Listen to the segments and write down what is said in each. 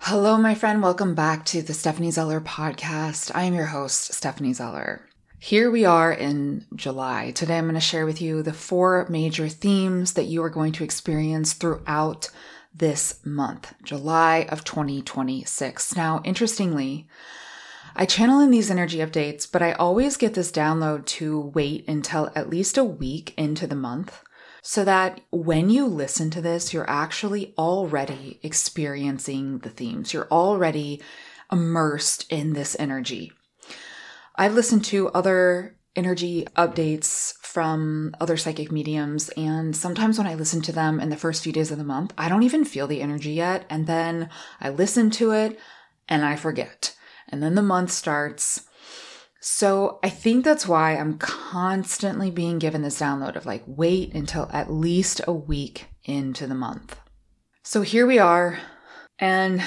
Hello, my friend. Welcome back to the Stephanie Zeller podcast. I am your host, Stephanie Zeller. Here we are in July. Today, I'm going to share with you the 4 major themes that you are going to experience throughout this month, July of 2026. Now, interestingly, I channel in these energy updates, but I always get this download to wait until at least a week into the month so that when you listen to this, you're actually already experiencing the themes. You're already immersed in this energy. I've listened to other energy updates from other psychic mediums, and sometimes when I listen to them in the first few days of the month, I don't even feel the energy yet, and then I listen to it and I forget. And then the month starts. So I think that's why I'm constantly being given this download of like, wait until at least a week into the month. So here we are. And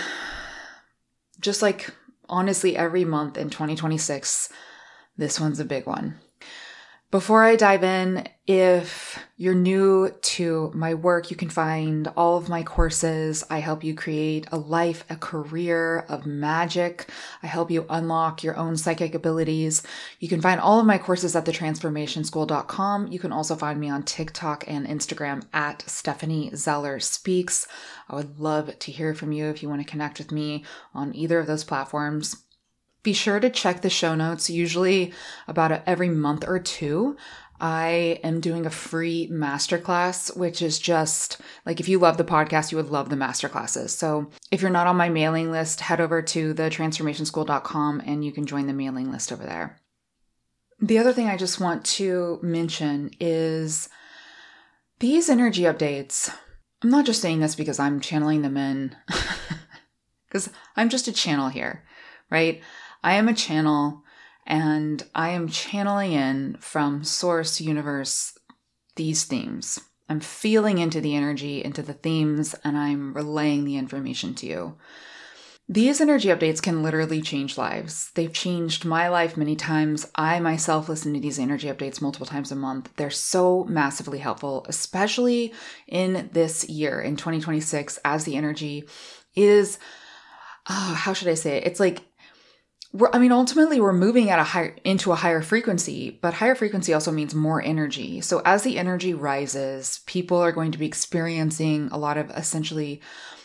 just like honestly, every month in 2026, this one's a big one. Before I dive in, if you're new to my work, you can find all of my courses. I help you create a life, a career of magic. I help you unlock your own psychic abilities. You can find all of my courses at thetransformationschool.com. You can also find me on TikTok and Instagram at Stephanie Zeller Speaks. I would love to hear from you if you want to connect with me on either of those platforms. Be sure to check the show notes. Usually about every month or two, I am doing a free masterclass, which is just like, if you love the podcast, you would love the masterclasses. So if you're not on my mailing list, head over to thetransformationschool.com and you can join the mailing list over there. The other thing I just want to mention is these energy updates. I'm not just saying this because I'm channeling them in, because I'm just a channel here, right? I am a channel and I am channeling in from source, universe, these themes. I'm feeling into the energy, into the themes, and I'm relaying the information to you. These energy updates can literally change lives. They've changed my life many times. I myself listen to these energy updates multiple times a month. They're so massively helpful, especially in this year, in 2026, as the energy is, how should I say it? It's like, ultimately we're moving at into a higher frequency, but higher frequency also means more energy. So as the energy rises, people are going to be experiencing a lot of essentially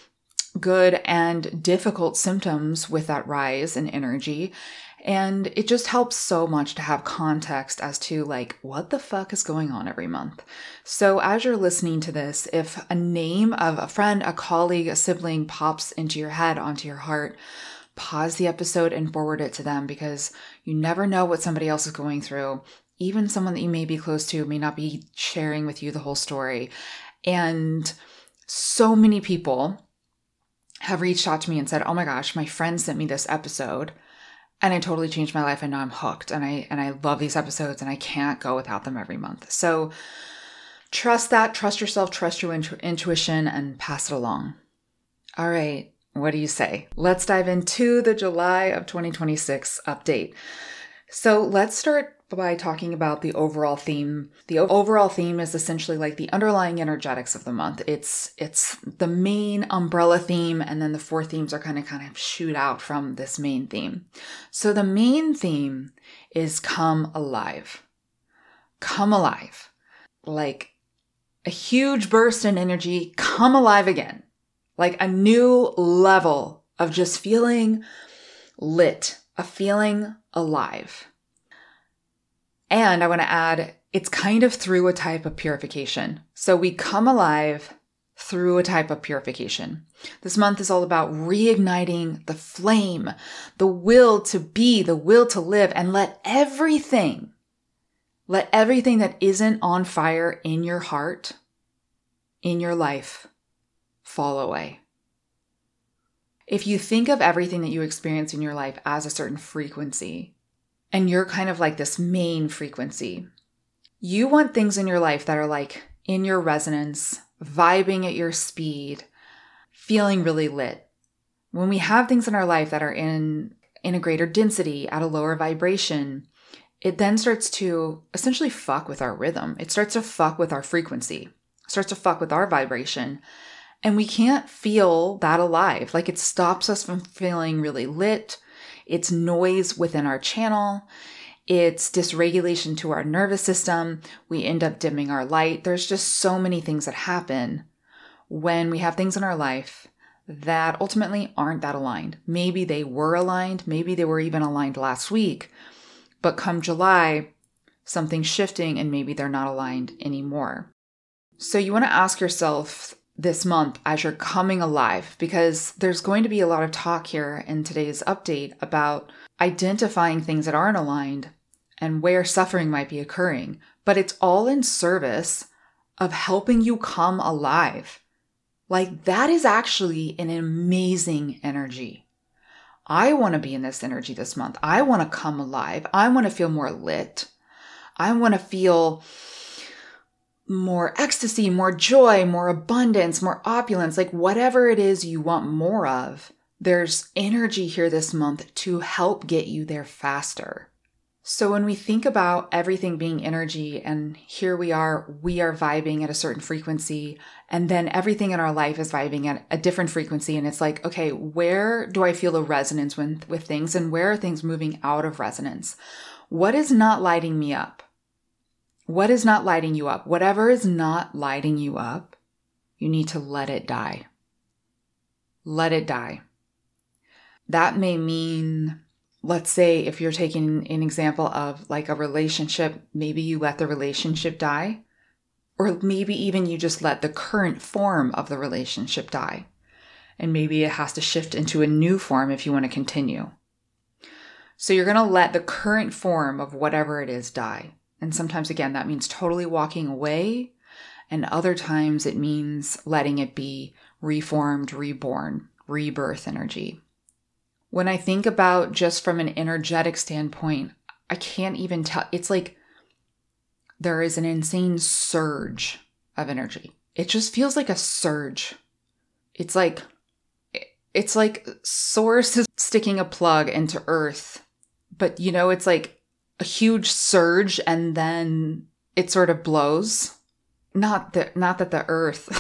good and difficult symptoms with that rise in energy. And it just helps so much to have context as to like, what the fuck is going on every month. So as you're listening to this, if a name of a friend, a colleague, a sibling pops into your head, onto your heart, pause the episode and forward it to them, because you never know what somebody else is going through. Even someone that you may be close to may not be sharing with you the whole story. And so many people have reached out to me and said, oh my gosh, my friend sent me this episode and it totally changed my life and now I'm hooked and I love these episodes and I can't go without them every month. So trust that, trust yourself, trust your intuition and pass it along. All right. What do you say? Let's dive into the July of 2026 update. So let's start by talking about the overall theme. The overall theme is essentially like the underlying energetics of the month. It's the main umbrella theme, and then the 4 themes are kind of shoot out from this main theme. So the main theme is come alive. Come alive. Like a huge burst in energy, come alive again. Like a new level of just feeling lit, of feeling alive. And I want to add, it's kind of through a type of purification. So we come alive through a type of purification. This month is all about reigniting the flame, the will to be, the will to live, and let everything that isn't on fire in your heart, in your life, fall away. If you think of everything that you experience in your life as a certain frequency, and you're kind of like this main frequency, you want things in your life that are like in your resonance, vibing at your speed, feeling really lit. When we have things in our life that are in a greater density, at a lower vibration, it then starts to essentially fuck with our rhythm. It starts to fuck with our frequency. It starts to fuck with our vibration. And we can't feel that alive. Like it stops us from feeling really lit. It's noise within our channel. It's dysregulation to our nervous system. We end up dimming our light. There's just so many things that happen when we have things in our life that ultimately aren't that aligned. Maybe they were aligned. Maybe they were even aligned last week. But come July, something's shifting and maybe they're not aligned anymore. So you want to ask yourself this month as you're coming alive, because there's going to be a lot of talk here in today's update about identifying things that aren't aligned and where suffering might be occurring. But it's all in service of helping you come alive. Like that is actually an amazing energy. I want to be in this energy this month. I want to come alive. I want to feel more lit. I want to feel more ecstasy, more joy, more abundance, more opulence, like whatever it is you want more of. There's energy here this month to help get you there faster. So when we think about everything being energy, and here we are vibing at a certain frequency, and then everything in our life is vibing at a different frequency. And it's like, okay, where do I feel a resonance with things, and where are things moving out of resonance? What is not lighting me up? What is not lighting you up? Whatever is not lighting you up, you need to let it die. Let it die. That may mean, let's say if you're taking an example of like a relationship, maybe you let the relationship die, or maybe even you just let the current form of the relationship die. And maybe it has to shift into a new form if you want to continue. So you're going to let the current form of whatever it is die. And sometimes, again, that means totally walking away. And other times it means letting it be reformed, reborn, rebirth energy. When I think about just from an energetic standpoint, I can't even tell. It's like there is an insane surge of energy. It just feels like a surge. It's like Source is sticking a plug into Earth. But, it's like a huge surge and then it sort of blows. Not that the earth.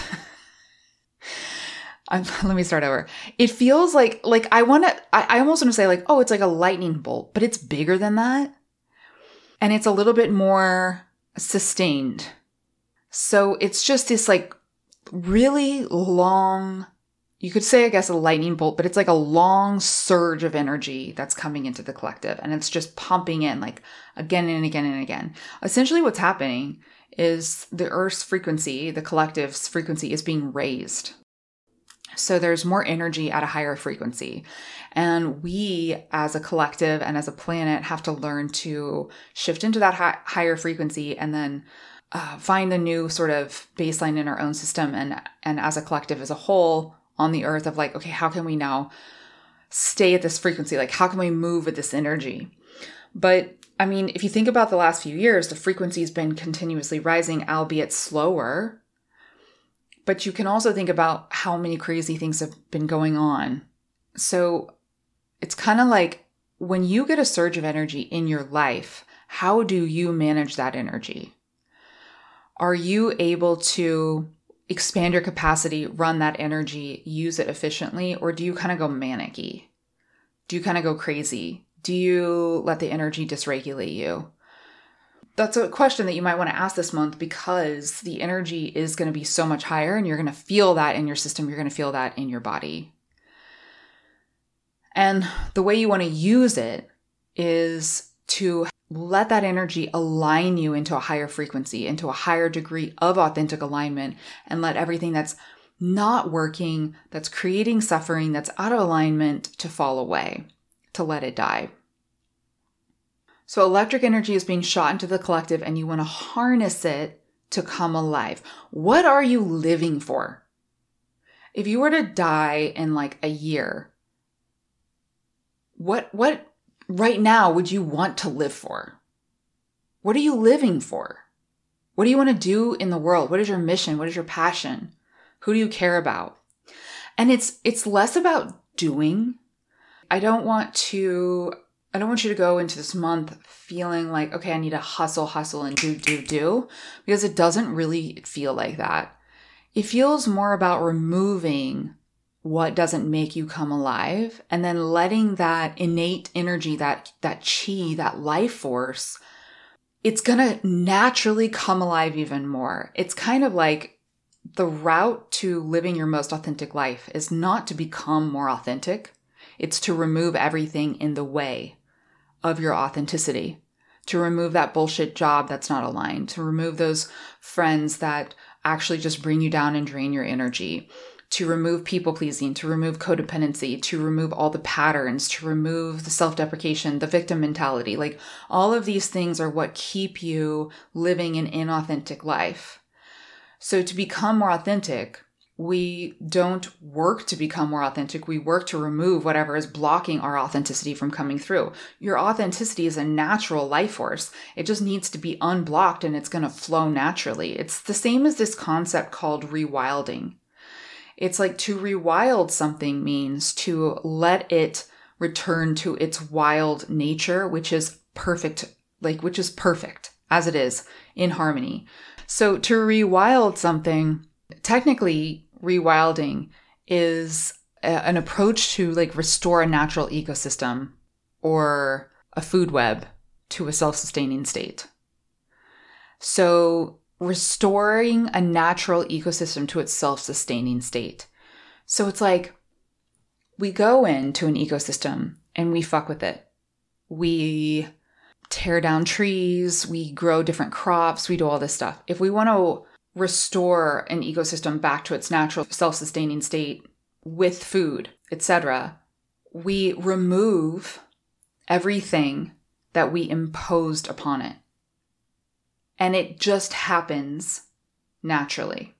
Let me start over. It feels like I almost want to say like, oh, it's like a lightning bolt, but it's bigger than that. And it's a little bit more sustained. So it's just this like really long, you could say, I guess, a lightning bolt, but it's like a long surge of energy that's coming into the collective. And it's just pumping in like again and again and again. Essentially what's happening is the Earth's frequency, the collective's frequency is being raised. So there's more energy at a higher frequency. And we as a collective and as a planet have to learn to shift into that higher frequency and then find a new sort of baseline in our own system and as a collective as a whole on the earth of like, okay, how can we now stay at this frequency? Like, how can we move with this energy? But I mean, if you think about the last few years, the frequency has been continuously rising, albeit slower. But you can also think about how many crazy things have been going on. So it's kind of like when you get a surge of energy in your life, how do you manage that energy? Are you able to expand your capacity, run that energy, use it efficiently? Or do you kind of go manic-y? Do you kind of go crazy? Do you let the energy dysregulate you? That's a question that you might want to ask this month because the energy is going to be so much higher and you're going to feel that in your system. You're going to feel that in your body. And the way you want to use it is to let that energy align you into a higher frequency, into a higher degree of authentic alignment, and let everything that's not working, that's creating suffering, that's out of alignment to fall away, to let it die. So electric energy is being shot into the collective and you want to harness it to come alive. What are you living for? If you were to die in like a year, what right now would you want to live for? What are you living for? What do you want to do in the world? What is your mission? What is your passion? Who do you care about? And it's less about doing. I don't want you to go into this month feeling like, okay, I need to hustle and do, because it doesn't really feel like that. it feels more about removing what doesn't make you come alive and then letting that innate energy, that chi, that life force, it's going to naturally come alive even more. It's kind of like the route to living your most authentic life is not to become more authentic. It's to remove everything in the way of your authenticity, to remove that bullshit job that's not aligned, to remove those friends that actually just bring you down and drain your energy, to remove people pleasing, to remove codependency, to remove all the patterns, to remove the self-deprecation, the victim mentality. Like all of these things are what keep you living an inauthentic life. So to become more authentic, we don't work to become more authentic. We work to remove whatever is blocking our authenticity from coming through. Your authenticity is a natural life force. It just needs to be unblocked and it's going to flow naturally. It's the same as this concept called rewilding. It's like to rewild something means to let it return to its wild nature, which is perfect, as it is in harmony. So to rewild something, technically rewilding is an approach to like restore a natural ecosystem or a food web to a self-sustaining state. So restoring a natural ecosystem to its self-sustaining state. So it's like we go into an ecosystem and we fuck with it. We tear down trees, we grow different crops, we do all this stuff. If we want to restore an ecosystem back to its natural self-sustaining state with food, etc., we remove everything that we imposed upon it. And it just happens naturally.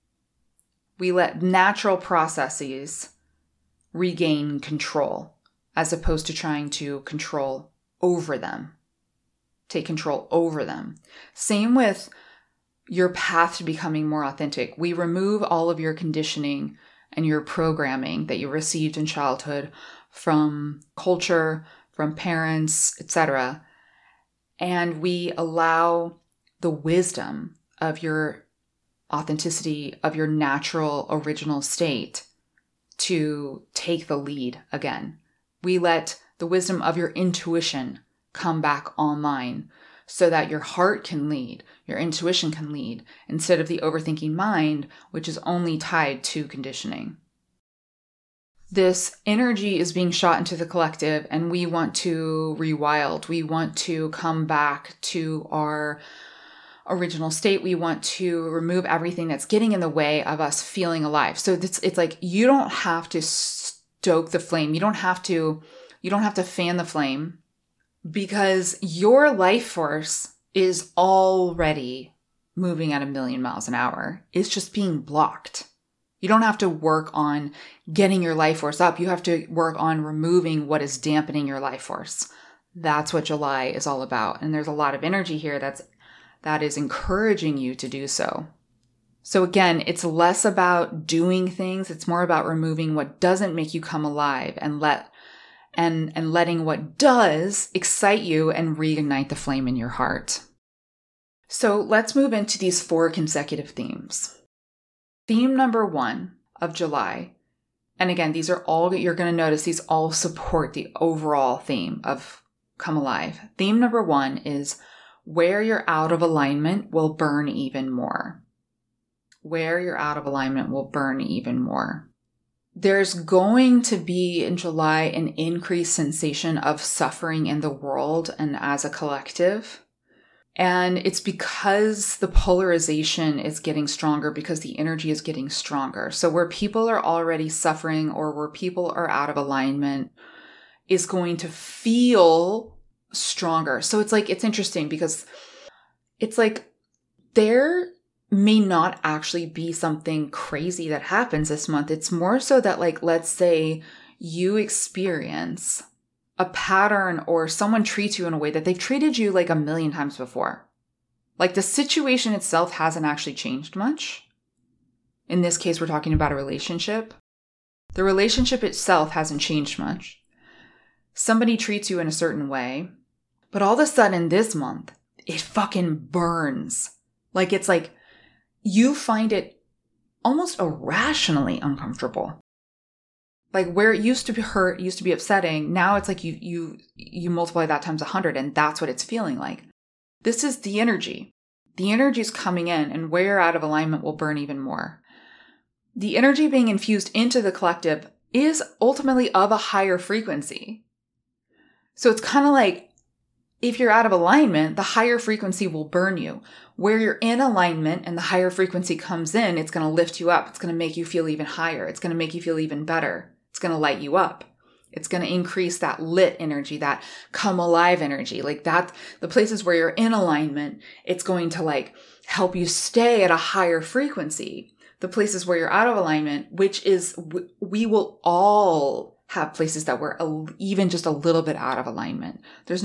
We let natural processes regain control as opposed to trying to control over them, take control over them. Same with your path to becoming more authentic. We remove all of your conditioning and your programming that you received in childhood from culture, from parents, etc. And we allow the wisdom of your authenticity, of your natural original state to take the lead again. We let the wisdom of your intuition come back online so that your heart can lead, your intuition can lead, instead of the overthinking mind, which is only tied to conditioning. This energy is being shot into the collective and we want to rewild. We want to come back to our original state. We want to remove everything that's getting in the way of us feeling alive. So it's like you don't have to stoke the flame. You don't have to fan the flame because your life force is already moving at 1,000,000 miles an hour. It's just being blocked. You don't have to work on getting your life force up. You have to work on removing what is dampening your life force. That's what July is all about. And there's a lot of energy here that is encouraging you to do so. So again, it's less about doing things. It's more about removing what doesn't make you come alive and letting what does excite you and reignite the flame in your heart. So let's move into these 4 consecutive themes. Theme number 1 of July, and again, these are all that you're going to notice, these all support the overall theme of Come Alive. Theme number 1 is where you're out of alignment will burn even more. Where you're out of alignment will burn even more. There's going to be in July an increased sensation of suffering in the world and as a collective. And it's because the polarization is getting stronger, because the energy is getting stronger. So where people are already suffering or where people are out of alignment is going to feel stronger. So it's interesting because it's like there may not actually be something crazy that happens this month. It's more so that let's say you experience a pattern or someone treats you in a way that they've treated you 1,000,000 times before. The situation itself hasn't actually changed much. In this case, we're talking about a relationship. The relationship itself hasn't changed much. Somebody treats you in a certain way, but all of a sudden this month, it fucking burns. It's like you find it almost irrationally uncomfortable. Like where it used to be hurt, used to be upsetting, now it's like you multiply that times 100 and that's what it's feeling like. This is the energy. The energy is coming in, and where you're out of alignment will burn even more. The energy being infused into the collective is ultimately of a higher frequency. So it's kind of like if you're out of alignment, the higher frequency will burn you. Where you're in alignment and the higher frequency comes in, it's going to lift you up. It's going to make you feel even higher. It's going to make you feel even better. It's going to light you up. It's going to increase that lit energy, that come alive energy. Like that, the places where you're in alignment, it's going to like help you stay at a higher frequency. The places where you're out of alignment, which is, we will all have places that we're even just a little bit out of alignment. There's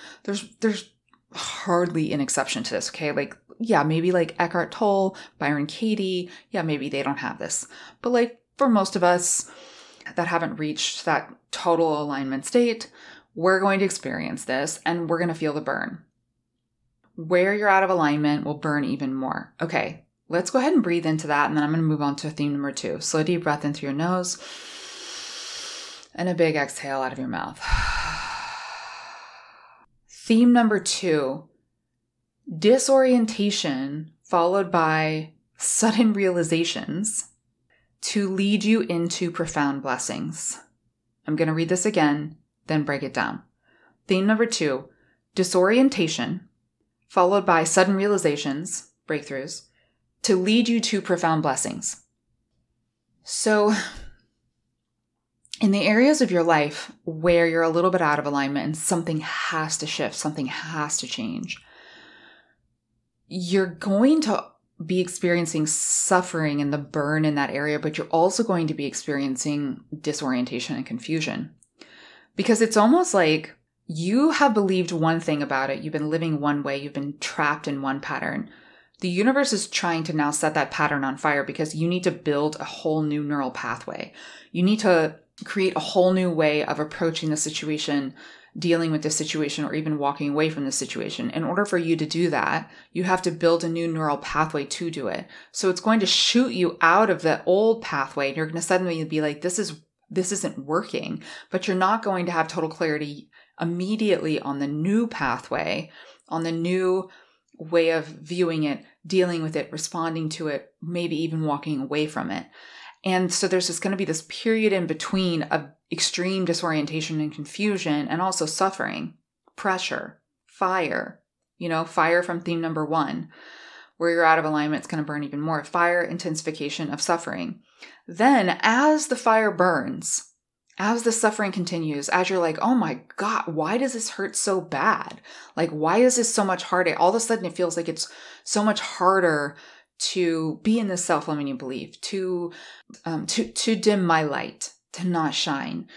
hardly an exception to this. Okay. Like, yeah, maybe like Eckhart Tolle, Byron Katie. Yeah, maybe they don't have this, but like for most of us that haven't reached that total alignment state, we're going to experience this and we're going to feel the burn. Where you're out of alignment will burn even more. Okay, let's go ahead and breathe into that. And then I'm going to move on to theme number 2. Slow deep breath in through your nose and a big exhale out of your mouth. Theme number 2, disorientation followed by sudden realizations to lead you into profound blessings. I'm going to read this again, then break it down. Theme number 2, disorientation, followed by sudden realizations, breakthroughs, to lead you to profound blessings. So, in the areas of your life where you're a little bit out of alignment and something has to shift, something has to change, you're going to be experiencing suffering and the burn in that area, but you're also going to be experiencing disorientation and confusion. Because it's almost like you have believed one thing about it. You've been living one way. You've been trapped in one pattern. The universe is trying to now set that pattern on fire because you need to build a whole new neural pathway. You need to create a whole new way of approaching the situation, dealing with the situation, or even walking away from the situation. In order for you to do that, you have to build a new neural pathway to do it. So it's going to shoot you out of the old pathway. And you're going to suddenly be like, this isn't working, but you're not going to have total clarity immediately on the new pathway, on the new way of viewing it, dealing with it, responding to it, maybe even walking away from it. And so there's just going to be this period in between of extreme disorientation and confusion, and also suffering, pressure, fire, fire from theme number 1, where you're out of alignment, it's going to burn even more. Fire, intensification of suffering. Then as the fire burns, as the suffering continues, as you're like, oh my God, why does this hurt so bad? Like, why is this so much harder? All of a sudden it feels like it's so much harder to be in this self-limiting belief, to dim my light, to not shine,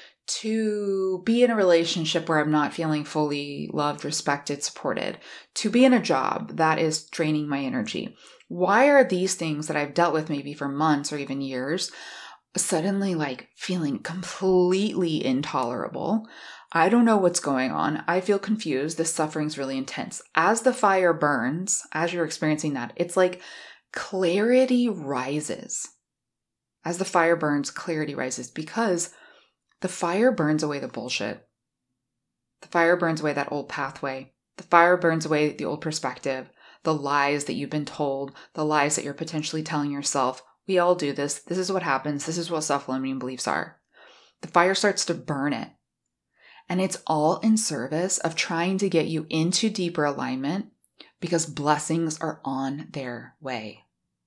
to be in a relationship where I'm not feeling fully loved, respected, supported, to be in a job that is draining my energy. Why are these things that I've dealt with maybe for months or even years suddenly like feeling completely intolerable? I don't know what's going on. I feel confused. This suffering's really intense. As the fire burns, as you're experiencing that, it's like clarity rises. As the fire burns, clarity rises because the fire burns away the bullshit. The fire burns away that old pathway. The fire burns away the old perspective, the lies that you've been told, the lies that you're potentially telling yourself. We all do this. This is what happens. This is what self-limiting beliefs are. The fire starts to burn it. And it's all in service of trying to get you into deeper alignment because blessings are on their way.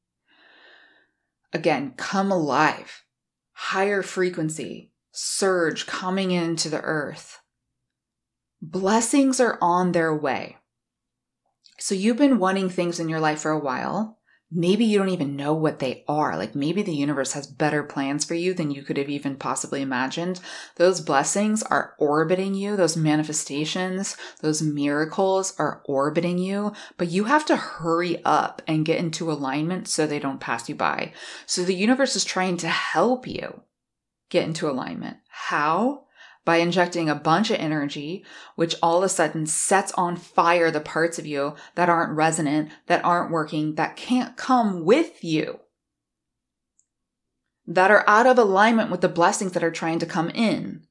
Again, come alive, higher frequency, surge coming into the earth. Blessings are on their way. So you've been wanting things in your life for a while. Maybe you don't even know what they are. Like maybe the universe has better plans for you than you could have even possibly imagined. Those blessings are orbiting you. Those manifestations, those miracles are orbiting you, but you have to hurry up and get into alignment so they don't pass you by. So the universe is trying to help you get into alignment. How? By injecting a bunch of energy, which all of a sudden sets on fire the parts of you that aren't resonant, that aren't working, that can't come with you. that are out of alignment with the blessings that are trying to come in.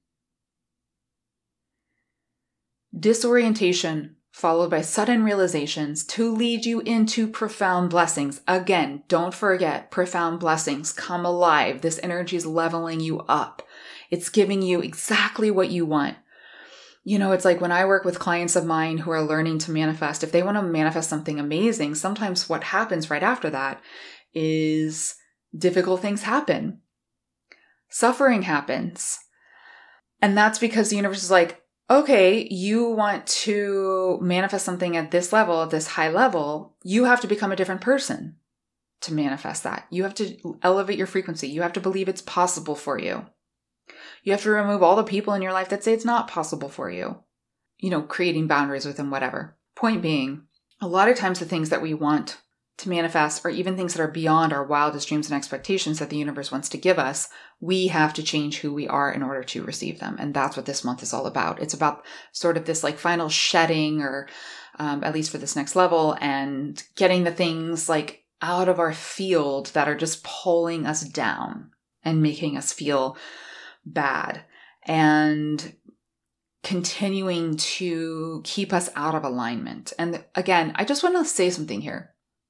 Disorientation followed by sudden realizations to lead you into profound blessings. Again, don't forget, profound blessings come alive. This energy is leveling you up. It's giving you exactly what you want. You know, it's like when I work with clients of mine who are learning to manifest, if they want to manifest something amazing, sometimes what happens right after that is difficult things happen. Suffering happens. And that's because the universe is like, okay, you want to manifest something at this level, at this high level, you have to become a different person to manifest that. You have to elevate your frequency. You have to believe it's possible for you. You have to remove all the people in your life that say it's not possible for you. You know, creating boundaries with them, whatever. Point being, a lot of times the things that we want to manifest, or even things that are beyond our wildest dreams and expectations that the universe wants to give us, we have to change who we are in order to receive them. And that's what this month is all about. It's about sort of this like final shedding, or at least for this next level, and getting the things like out of our field that are just pulling us down and making us feel bad, and continuing to keep us out of alignment. And again, I just want to say something here.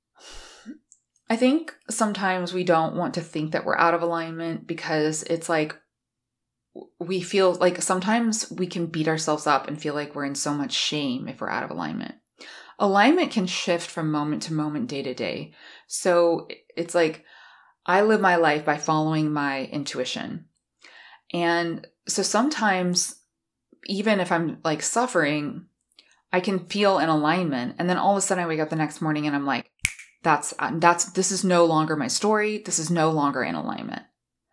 I think sometimes we don't want to think that we're out of alignment because it's like we feel like sometimes we can beat ourselves up and feel like we're in so much shame if we're out of alignment. Alignment can shift from moment to moment, day to day. So it's like I live my life by following my intuition. And so sometimes, even if I'm like suffering, I can feel an alignment. And then all of a sudden I wake up the next morning and I'm like, this is no longer my story. This is no longer in alignment.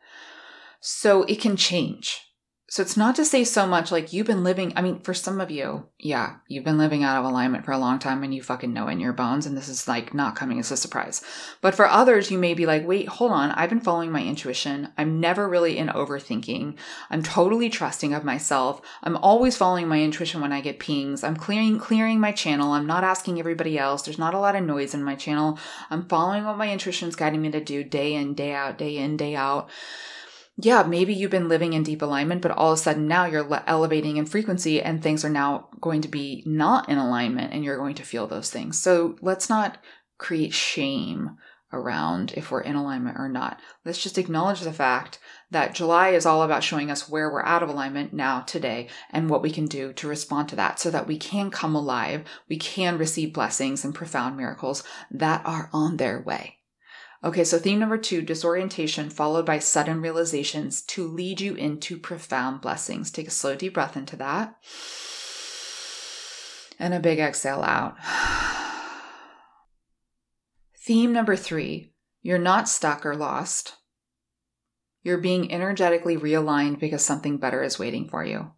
So it can change. So it's not to say so much like you've been living, I mean, for some of you, yeah, you've been living out of alignment for a long time and you fucking know it in your bones, and this is like not coming as a surprise. But for others, you may be like, wait, hold on, I've been following my intuition. I'm never really in overthinking. I'm totally trusting of myself. I'm always following my intuition when I get pings. I'm clearing my channel. I'm not asking everybody else. There's not a lot of noise in my channel. I'm following what my intuition's guiding me to do day in, day out, day in, day out. Yeah, maybe you've been living in deep alignment, but all of a sudden now you're elevating in frequency and things are now going to be not in alignment and you're going to feel those things. So let's not create shame around if we're in alignment or not. Let's just acknowledge the fact that July is all about showing us where we're out of alignment now, today, and what we can do to respond to that so that we can come alive, we can receive blessings and profound miracles that are on their way. Okay, so theme number 2, disorientation followed by sudden realizations to lead you into profound blessings. Take a slow, deep breath into that. And a big exhale out. Theme number 3, you're not stuck or lost. You're being energetically realigned because something better is waiting for you.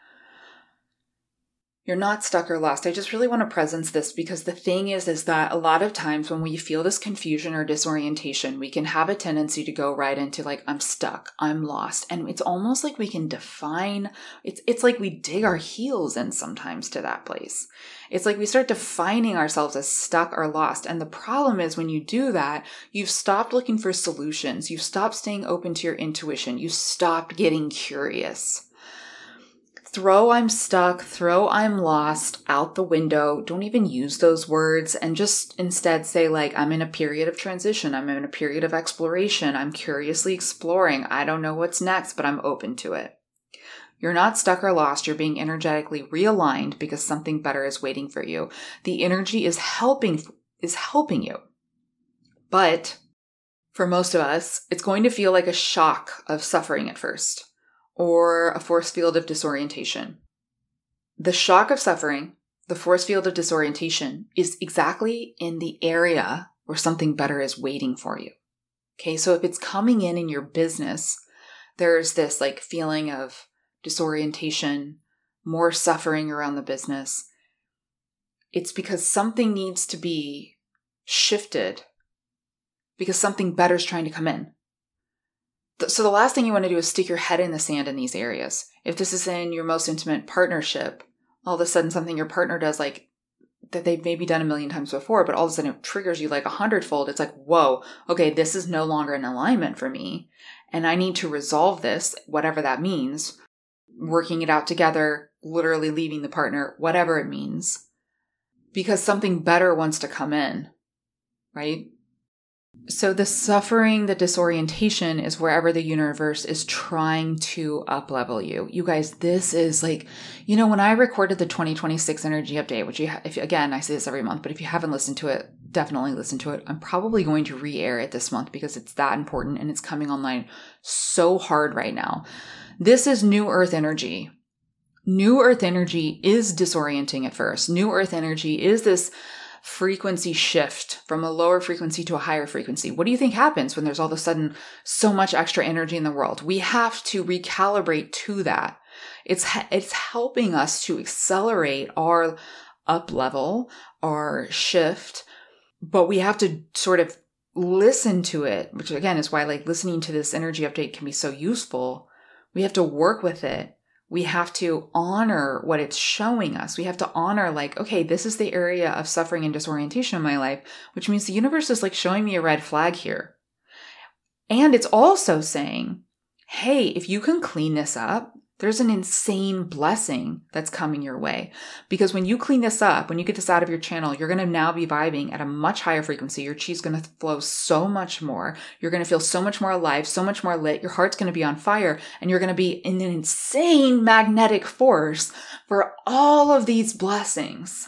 You're not stuck or lost. I just really want to presence this because the thing is that a lot of times when we feel this confusion or disorientation, we can have a tendency to go right into like, I'm stuck, I'm lost. And it's almost like we can define, it's like we dig our heels in sometimes to that place. It's like we start defining ourselves as stuck or lost. And the problem is when you do that, you've stopped looking for solutions. You've stopped staying open to your intuition. You stopped getting curious. Throw I'm stuck, throw I'm lost out the window. Don't even use those words and just instead say like, I'm in a period of transition. I'm in a period of exploration. I'm curiously exploring. I don't know what's next, but I'm open to it. You're not stuck or lost. You're being energetically realigned because something better is waiting for you. The energy is helping you. But for most of us, it's going to feel like a shock of suffering at first, or a force field of disorientation. The shock of suffering, the force field of disorientation, is exactly in the area where something better is waiting for you. Okay, so if it's coming in your business, there's this like feeling of disorientation, more suffering around the business. It's because something needs to be shifted because something better is trying to come in. So the last thing you want to do is stick your head in the sand in these areas. If this is in your most intimate partnership, all of a sudden something your partner does like that they've maybe done 1,000,000 times before, but all of a sudden it triggers you like 100-fold. It's like, whoa, okay, this is no longer in alignment for me. and I need to resolve this, whatever that means, working it out together, literally leaving the partner, whatever it means, because something better wants to come in, right? So the suffering, the disorientation is wherever the universe is trying to up-level you. You guys, this is like, when I recorded the 2026 energy update, which again, I say this every month, but if you haven't listened to it, definitely listen to it. I'm probably going to re-air it this month because it's that important and it's coming online so hard right now. This is New Earth energy. New Earth energy is disorienting at first. New Earth energy is this frequency shift from a lower frequency to a higher frequency. What do you think happens when there's all of a sudden so much extra energy in the world? We have to recalibrate to that. It's helping us to accelerate our up level, our shift, but we have to sort of listen to it, which again is why like listening to this energy update can be so useful. We have to work with it. We have to honor what it's showing us. We have to honor like, okay, this is the area of suffering and disorientation in my life, which means the universe is like showing me a red flag here. And it's also saying, hey, if you can clean this up, there's an insane blessing that's coming your way. Because when you clean this up, when you get this out of your channel, you're going to now be vibing at a much higher frequency. Your chi's going to flow so much more. You're going to feel so much more alive, so much more lit. Your heart's going to be on fire, and you're going to be in an insane magnetic force for all of these blessings.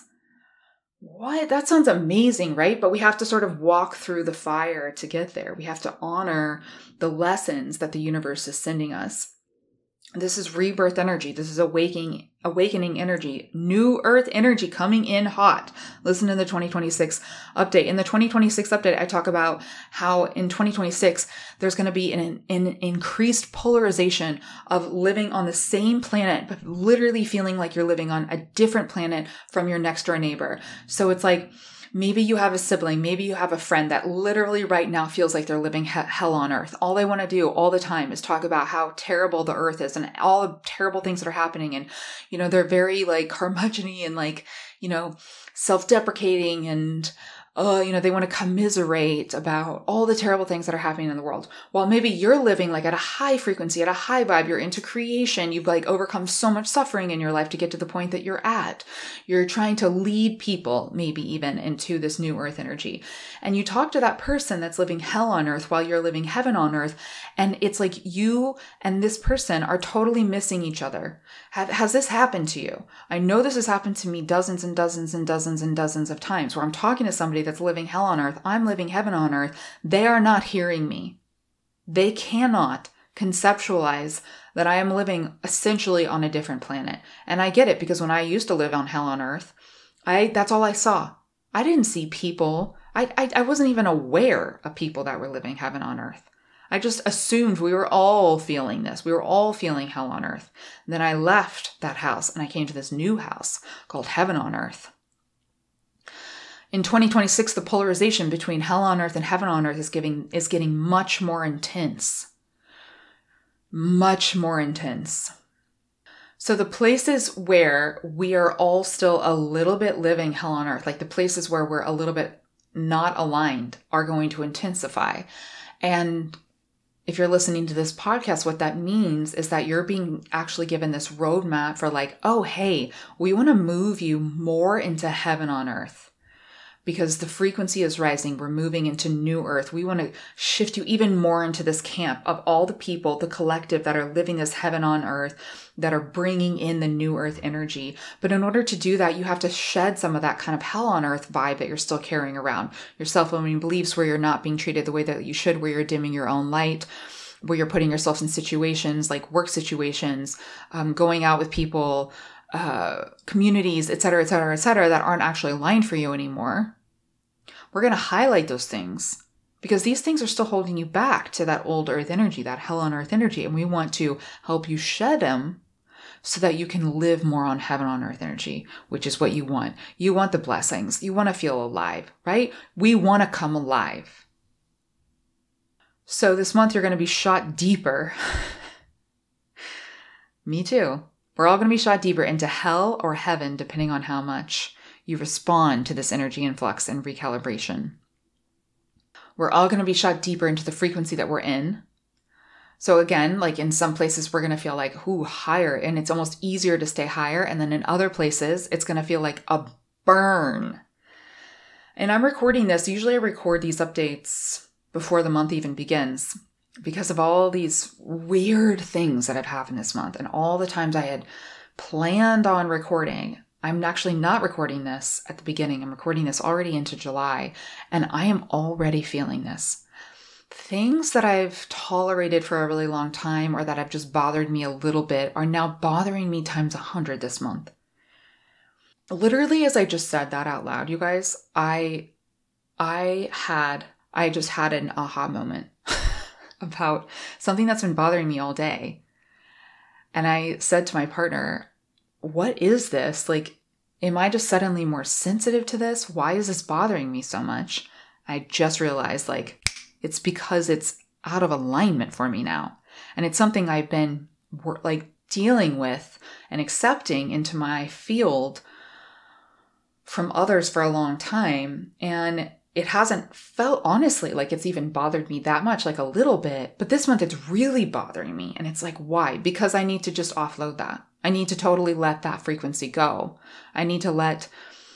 What? That sounds amazing, right? But we have to sort of walk through the fire to get there. We have to honor the lessons that the universe is sending us. This is rebirth energy. This is awakening energy, new earth energy coming in hot. Listen to the 2026 update. In the 2026 update, I talk about how in 2026, there's going to be an increased polarization of living on the same planet, but literally feeling like you're living on a different planet from your next door neighbor. So it's like, maybe you have a sibling, maybe you have a friend that literally right now feels like they're living hell on earth. All they want to do all the time is talk about how terrible the earth is and all the terrible things that are happening. And, they're very like curmudgeon-y and like, self-deprecating and, they want to commiserate about all the terrible things that are happening in the world. While maybe you're living like at a high frequency, at a high vibe, you're into creation, you've like overcome so much suffering in your life to get to the point that you're at. You're trying to lead people maybe even into this new earth energy. And you talk to that person that's living hell on earth while you're living heaven on earth. And it's like you and this person are totally missing each other. Has this happened to you? I know this has happened to me dozens and dozens and dozens and dozens of times where I'm talking to somebody that's living hell on earth. I'm living heaven on earth. They are not hearing me. They cannot conceptualize that I am living essentially on a different planet. And I get it because when I used to live on hell on earth, that's all I saw. I didn't see people. I wasn't even aware of people that were living heaven on earth. I just assumed we were all feeling this. We were all feeling hell on earth. And then I left that house and I came to this new house called heaven on earth. In 2026, the polarization between hell on earth and heaven on earth is getting much more intense. Much more intense. So the places where we are all still a little bit living hell on earth, like the places where we're a little bit not aligned, are going to intensify. And if you're listening to this podcast, what that means is that you're being actually given this roadmap for like, oh, hey, we want to move you more into heaven on earth. Because the frequency is rising, we're moving into new earth. We want to shift you even more into this camp of all the people, the collective that are living this heaven on earth, that are bringing in the new earth energy. But in order to do that, you have to shed some of that kind of hell on earth vibe that you're still carrying around. Your self-limiting beliefs where you're not being treated the way that you should, where you're dimming your own light, where you're putting yourself in situations like work situations, going out with people, communities, et cetera, that aren't actually aligned for you anymore. We're going to highlight those things because these things are still holding you back to that old earth energy, that hell on earth energy. And we want to help you shed them so that you can live more on heaven on earth energy, which is what you want. You want the blessings. You want to feel alive, right? We want to come alive. So this month you're going to be shot deeper. Me too. We're all going to be shot deeper into hell or heaven, depending on how much you respond to this energy influx and recalibration. We're all going to be shot deeper into the frequency that we're in. So again, like in some places, we're going to feel like, ooh, higher. And it's almost easier to stay higher. And then in other places, it's going to feel like a burn. And I'm recording this. Usually I record these updates before the month even begins because of all these weird things that have happened this month and all the times I had planned on recording. I'm actually not recording this at the beginning. I'm recording this already into July, and I am already feeling this. Things that I've tolerated for a really long time or that have just bothered me a little bit are now bothering me times 100 this month. Literally, as I just said that out loud, you guys, I just had an aha moment about something that's been bothering me all day. And I said to my partner, what is this? Like, am I just suddenly more sensitive to this? Why is this bothering me so much? I just realized, like, it's because it's out of alignment for me now. And it's something I've been like dealing with and accepting into my field from others for a long time. And it hasn't felt honestly like it's even bothered me that much, like a little bit. But this month it's really bothering me. And it's like, why? Because I need to just offload that. I need to totally let that frequency go. I need to let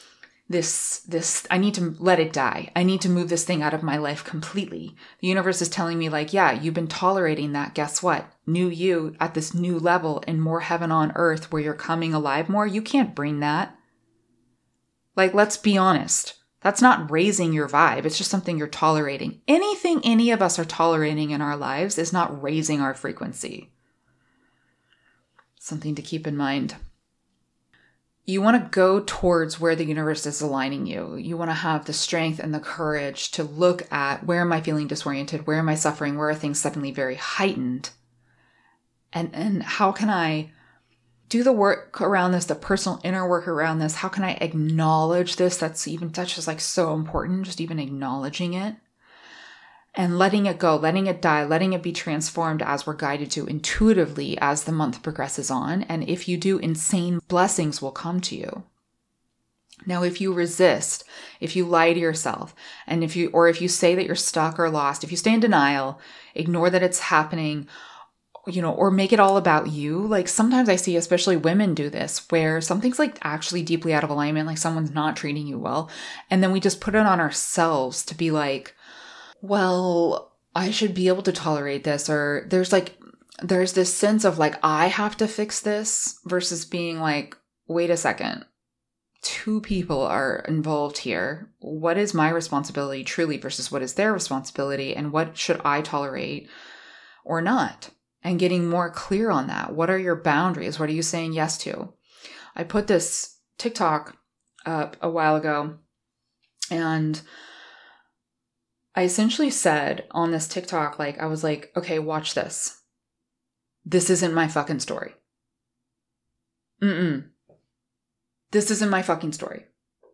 I need to let it die. I need to move this thing out of my life completely. The universe is telling me like, yeah, you've been tolerating that. Guess what? New you at this new level in more heaven on earth where you're coming alive more. You can't bring that. Like, let's be honest. That's not raising your vibe. It's just something you're tolerating. Anything any of us are tolerating in our lives is not raising our frequency. Something to keep in mind. You want to go towards where the universe is aligning you. You want to have the strength and the courage to look at, where am I feeling disoriented? Where am I suffering? Where are things suddenly very heightened? And how can I do the work around this, the personal inner work around this? How can I acknowledge this? That's just like so important, just even acknowledging it. And letting it go, letting it die, letting it be transformed as we're guided to intuitively as the month progresses on. And if you do, insane blessings will come to you. Now, if you resist, if you lie to yourself, and if you say that you're stuck or lost, if you stay in denial, ignore that it's happening, or make it all about you. Like sometimes I see, especially women do this, where something's like actually deeply out of alignment, like someone's not treating you well. And then we just put it on ourselves to be like, well, I should be able to tolerate this. Or there's this sense of like, I have to fix this versus being like, wait a second, two people are involved here. What is my responsibility truly versus what is their responsibility? And what should I tolerate or not? And getting more clear on that. What are your boundaries? What are you saying yes to? I put this TikTok up a while ago, and I essentially said on this TikTok, I was like, okay, watch this. This isn't my fucking story. This isn't my fucking story.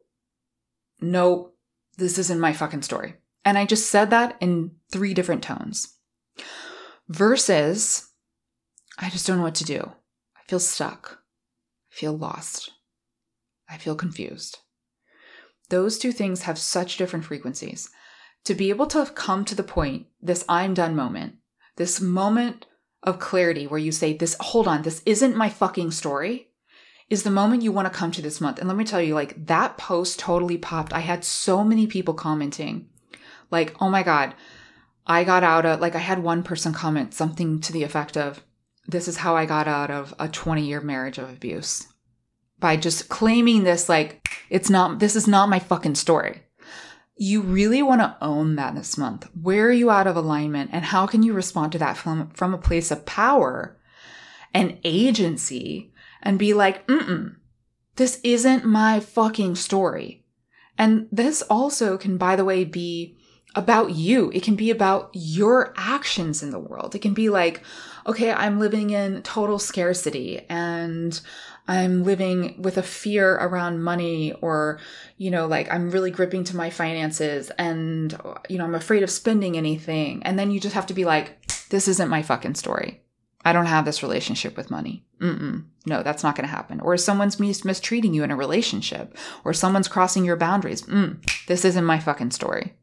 Nope, this isn't my fucking story. And I just said that in 3 different tones. Versus, I just don't know what to do. I feel stuck. I feel lost. I feel confused. Those 2 things have such different frequencies. To be able to come to the point, this I'm done moment, this moment of clarity where you say, hold on, this isn't my fucking story, is the moment you want to come to this month. And let me tell you, that post totally popped. I had so many people commenting, oh my God, I got out of, I had one person comment something to the effect of, this is how I got out of a 20-year marriage of abuse. By just claiming this, this is not my fucking story. You really want to own that this month. Where are you out of alignment? And how can you respond to that from a place of power and agency and be like, this isn't my fucking story. And this also can, by the way, be about you. It can be about your actions in the world. It can be like, okay, I'm living in total scarcity and I'm living with a fear around money, or, I'm really gripping to my finances and, I'm afraid of spending anything. And then you just have to be like, this isn't my fucking story. I don't have this relationship with money. No, that's not going to happen. Or someone's mistreating you in a relationship, or someone's crossing your boundaries. This isn't my fucking story.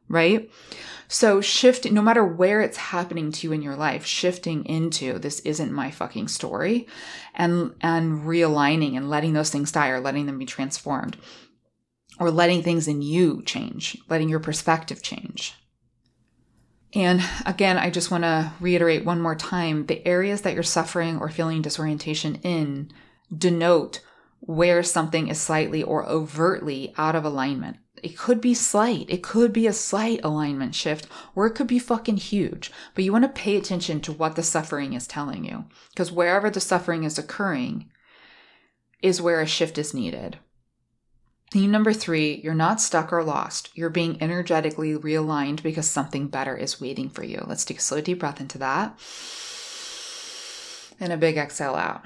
right? So shift, no matter where it's happening to you in your life, shifting into this isn't my fucking story, and realigning and letting those things die, or letting them be transformed, or letting things in you change, letting your perspective change. And again, I just want to reiterate one more time, the areas that you're suffering or feeling disorientation in denote where something is slightly or overtly out of alignment. It could be slight. It could be a slight alignment shift, or it could be fucking huge. But you want to pay attention to what the suffering is telling you, because wherever the suffering is occurring is where a shift is needed. Theme number 3, you're not stuck or lost. You're being energetically realigned because something better is waiting for you. Let's take a slow, deep breath into that. And a big exhale out.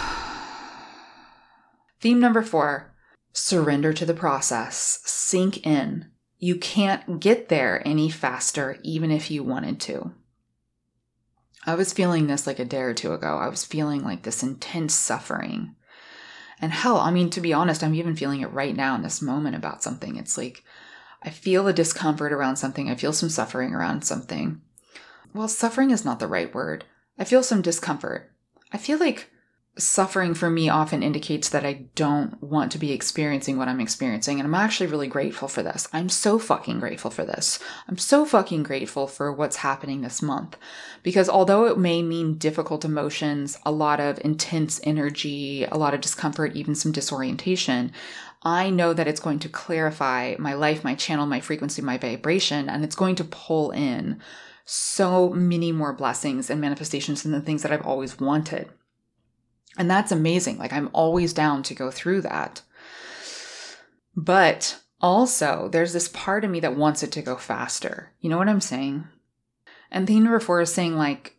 Theme number 4, surrender to the process. Sink in. You can't get there any faster, even if you wanted to. I was feeling this like a day or two ago. I was feeling like this intense suffering. And hell, I mean, to be honest, I'm even feeling it right now in this moment about something. It's like, I feel the discomfort around something. I feel some suffering around something. Well, suffering is not the right word. I feel some discomfort. I feel like suffering for me often indicates that I don't want to be experiencing what I'm experiencing. And I'm actually really grateful for this. I'm so fucking grateful for this. I'm so fucking grateful for what's happening this month. Because although it may mean difficult emotions, a lot of intense energy, a lot of discomfort, even some disorientation, I know that it's going to clarify my life, my channel, my frequency, my vibration, and it's going to pull in so many more blessings and manifestations than the things that I've always wanted. And that's amazing. Like, I'm always down to go through that. But also, there's this part of me that wants it to go faster. You know what I'm saying? And theme number 4 is saying, like,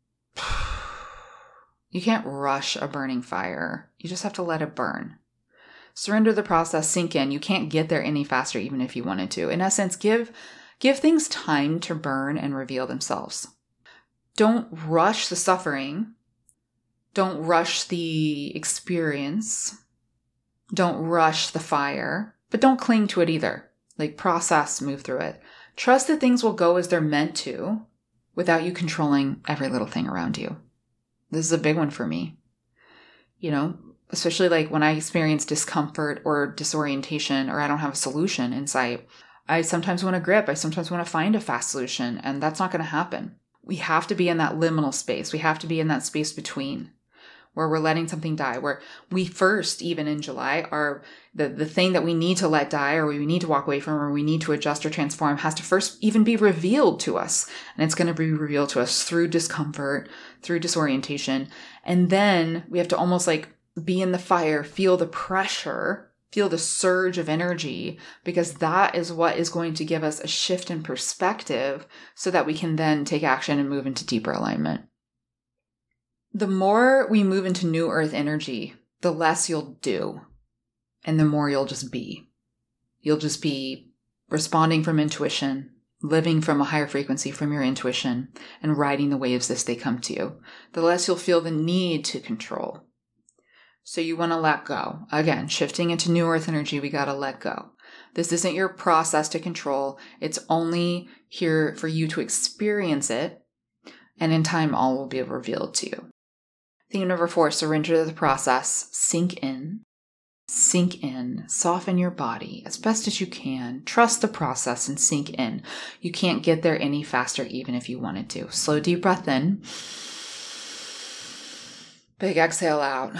you can't rush a burning fire. You just have to let it burn. Surrender the process, sink in. You can't get there any faster, even if you wanted to. In essence, give things time to burn and reveal themselves. Don't rush the suffering. Don't rush the experience. Don't rush the fire, but don't cling to it either. Like, process, move through it. Trust that things will go as they're meant to without you controlling every little thing around you. This is a big one for me. You know, especially like when I experience discomfort or disorientation, or I don't have a solution in sight, I sometimes want to grip. I sometimes want to find a fast solution, and that's not going to happen. We have to be in that liminal space. We have to be in that space between, where we're letting something die, where we first, even in July, are the thing that we need to let die, or we need to walk away from, or we need to adjust or transform, has to first even be revealed to us. And it's going to be revealed to us through discomfort, through disorientation. And then we have to almost like be in the fire, feel the pressure, feel the surge of energy, because that is what is going to give us a shift in perspective so that we can then take action and move into deeper alignment. The more we move into new earth energy, the less you'll do, and the more you'll just be. You'll just be responding from intuition, living from a higher frequency from your intuition, and riding the waves as they come to you. The less you'll feel the need to control. So you want to let go. Again, shifting into new earth energy, we got to let go. This isn't your process to control. It's only here for you to experience it, and in time, all will be revealed to you. Theme number 4, surrender to the process. Sink in, soften your body as best as you can. Trust the process and sink in. You can't get there any faster, even if you wanted to. Slow, deep breath in. Big exhale out.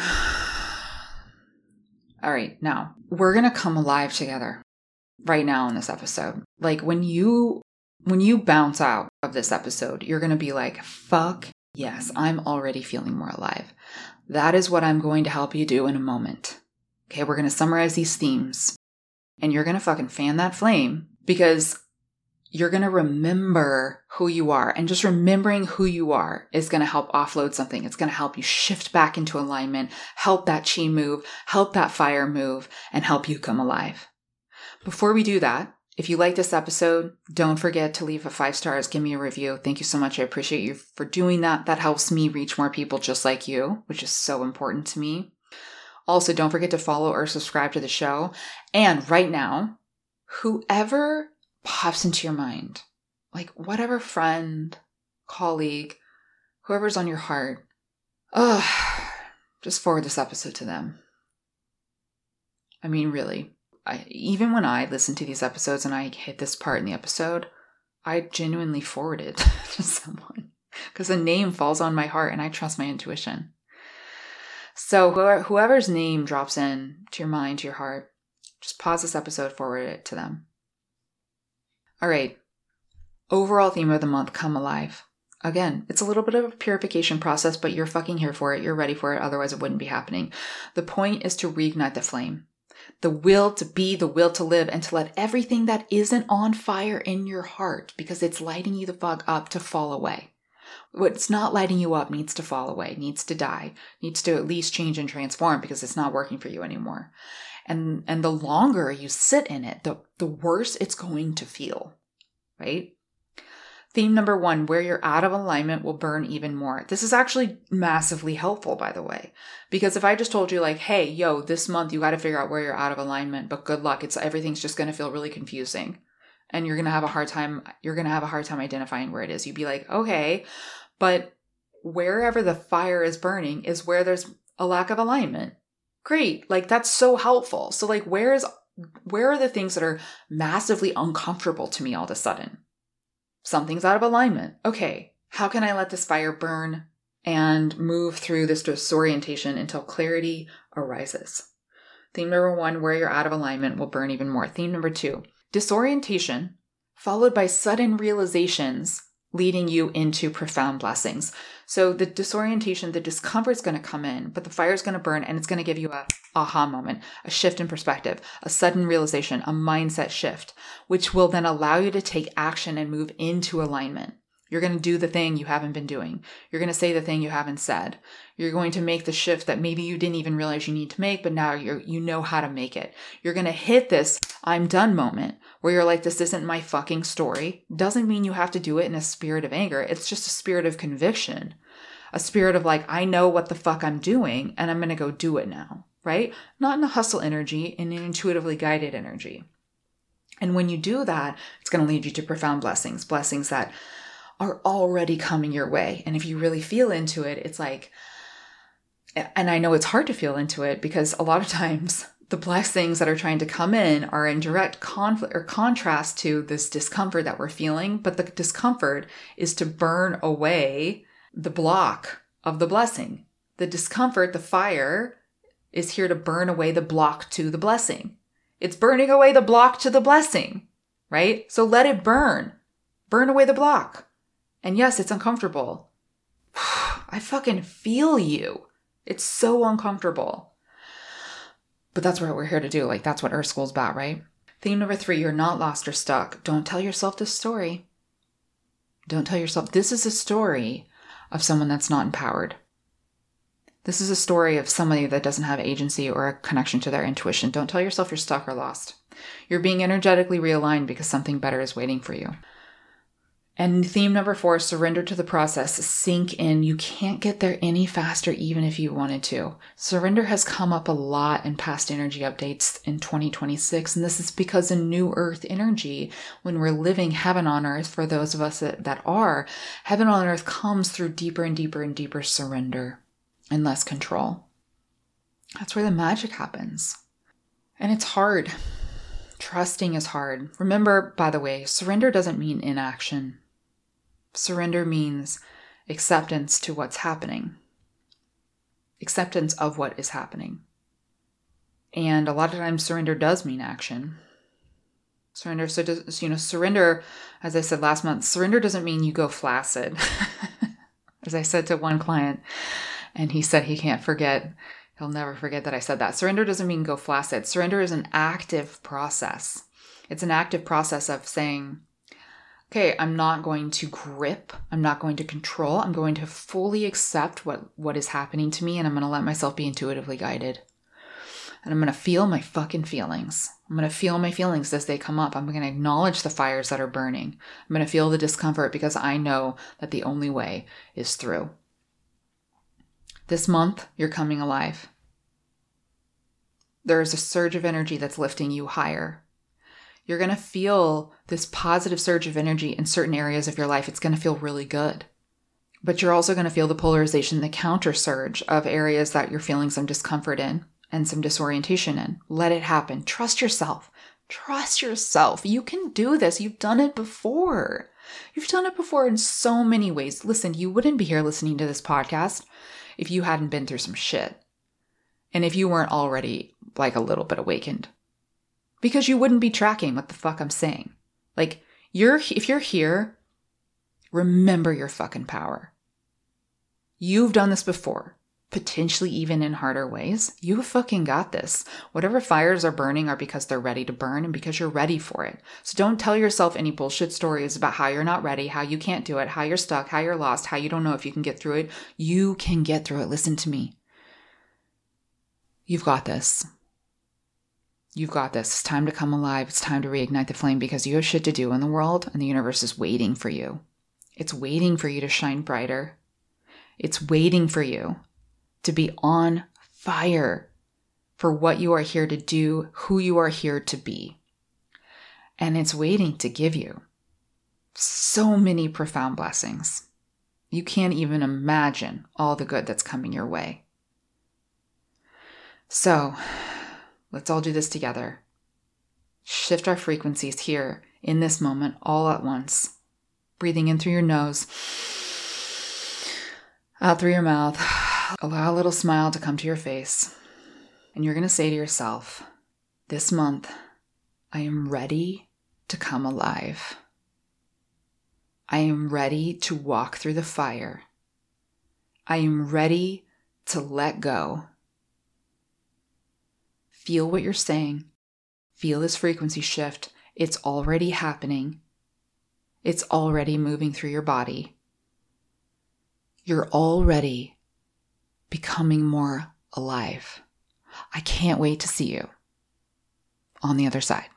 All right, now we're going to come alive together right now in this episode. Like, when you bounce out of this episode, you're going to be like, fuck yes, I'm already feeling more alive. That is what I'm going to help you do in a moment. Okay, we're going to summarize these themes, and you're going to fucking fan that flame, because you're going to remember who you are. And just remembering who you are is going to help offload something. It's going to help you shift back into alignment, help that chi move, help that fire move, and help you come alive. Before we do that, if you like this episode, don't forget to leave a 5 stars, give me a review. Thank you so much. I appreciate you for doing that. That helps me reach more people just like you, which is so important to me. Also, don't forget to follow or subscribe to the show. And right now, whoever pops into your mind, like whatever friend, colleague, whoever's on your heart, just forward this episode to them. I mean, really, even when I listen to these episodes and I hit this part in the episode, I genuinely forward it to someone because the name falls on my heart and I trust my intuition. So whoever's name drops in to your mind, to your heart, just pause this episode, forward it to them. All right. Overall theme of the month, come alive. Again, it's a little bit of a purification process, but you're fucking here for it. You're ready for it. Otherwise, it wouldn't be happening. The point is to reignite the flame. The will to be, the will to live, and to let everything that isn't on fire in your heart, because it's lighting you the fuck up, to fall away. What's not lighting you up needs to fall away, needs to die, needs to at least change and transform because it's not working for you anymore. And the longer you sit in it, the worse it's going to feel, right? Theme number 1, where you're out of alignment will burn even more. This is actually massively helpful, by the way, because if I just told you like, hey, yo, this month you got to figure out where you're out of alignment, but good luck. Everything's just going to feel really confusing and you're going to have a hard time identifying where it is. You'd be like, okay, but wherever the fire is burning is where there's a lack of alignment. Great. Like that's so helpful. So like, where are the things that are massively uncomfortable to me all of a sudden? Something's out of alignment. Okay, how can I let this fire burn and move through this disorientation until clarity arises? Theme number 1, where you're out of alignment will burn even more. Theme number 2, disorientation followed by sudden realizations leading you into profound blessings. So the disorientation, the discomfort is going to come in, but the fire is going to burn and it's going to give you a aha moment, a shift in perspective, a sudden realization, a mindset shift, which will then allow you to take action and move into alignment. You're going to do the thing you haven't been doing. You're going to say the thing you haven't said. You're going to make the shift that maybe you didn't even realize you need to make, but now you know how to make it. You're going to hit this I'm done moment where you're like, this isn't my fucking story. Doesn't mean you have to do it in a spirit of anger. It's just a spirit of conviction, a spirit of like, I know what the fuck I'm doing and I'm going to go do it now, right? Not in a hustle energy, in an intuitively guided energy. And when you do that, it's going to lead you to profound blessings that are already coming your way. And if you really feel into it, it's like, and I know it's hard to feel into it because a lot of times the blessings that are trying to come in are in direct conflict or contrast to this discomfort that we're feeling. But the discomfort is to burn away the block of the blessing. The discomfort, the fire, is here to burn away the block to the blessing. It's burning away the block to the blessing, right? So let it burn. Burn away the block. And yes, it's uncomfortable. I fucking feel you. It's so uncomfortable. But that's what we're here to do. Like, that's what Earth School's about, right? Theme number 3, you're not lost or stuck. Don't tell yourself this story. Don't tell yourself this is a story of someone that's not empowered. This is a story of somebody that doesn't have agency or a connection to their intuition. Don't tell yourself you're stuck or lost. You're being energetically realigned because something better is waiting for you. And theme number 4, surrender to the process. Sink in. You can't get there any faster even if you wanted to. Surrender has come up a lot in past energy updates in 2026. And this is because in New Earth energy, when we're living heaven on earth, for those of us that are, heaven on earth comes through deeper and deeper and deeper surrender and less control. That's where the magic happens. And it's hard. Trusting is hard. Remember, by the way, surrender doesn't mean inaction. Surrender means acceptance to what's happening. Acceptance of what is happening. And a lot of times surrender does mean action. Surrender, surrender, as I said last month, surrender doesn't mean you go flaccid. As I said to one client, and he said he can't forget, he'll never forget that I said that. Surrender doesn't mean go flaccid. Surrender is an active process. It's an active process of saying, okay, I'm not going to grip. I'm not going to control. I'm going to fully accept what is happening to me, and I'm going to let myself be intuitively guided. And I'm going to feel my fucking feelings. I'm going to feel my feelings as they come up. I'm going to acknowledge the fires that are burning. I'm going to feel the discomfort because I know that the only way is through. This month, you're coming alive. There is a surge of energy that's lifting you higher. You're going to feel this positive surge of energy in certain areas of your life. It's going to feel really good. But you're also going to feel the polarization, the counter surge of areas that you're feeling some discomfort in and some disorientation in. Let it happen. Trust yourself. Trust yourself. You can do this. You've done it before. You've done it before in so many ways. Listen, you wouldn't be here listening to this podcast if you hadn't been through some shit. And if you weren't already like a little bit awakened. Because you wouldn't be tracking what the fuck I'm saying. Like, if you're here, remember your fucking power. You've done this before, potentially even in harder ways. You fucking got this. Whatever fires are burning are because they're ready to burn and because you're ready for it. So don't tell yourself any bullshit stories about how you're not ready, how you can't do it, how you're stuck, how you're lost, how you don't know if you can get through it. You can get through it. Listen to me. You've got this. You've got this. It's time to come alive. It's time to reignite the flame because you have shit to do in the world and the universe is waiting for you. It's waiting for you to shine brighter. It's waiting for you to be on fire for what you are here to do, who you are here to be. And it's waiting to give you so many profound blessings. You can't even imagine all the good that's coming your way. So, let's all do this together. Shift our frequencies here in this moment all at once. Breathing in through your nose, out through your mouth. Allow a little smile to come to your face. And you're going to say to yourself, this month, I am ready to come alive. I am ready to walk through the fire. I am ready to let go. Feel what you're saying. Feel this frequency shift. It's already happening. It's already moving through your body. You're already becoming more alive. I can't wait to see you on the other side.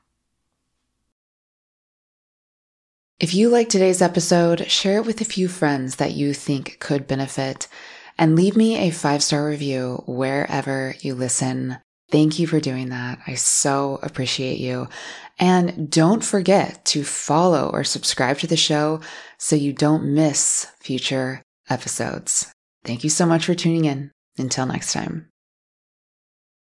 If you liked today's episode, share it with a few friends that you think could benefit, and leave me a 5-star review wherever you listen. Thank you for doing that. I so appreciate you. And don't forget to follow or subscribe to the show so you don't miss future episodes. Thank you so much for tuning in. Until next time.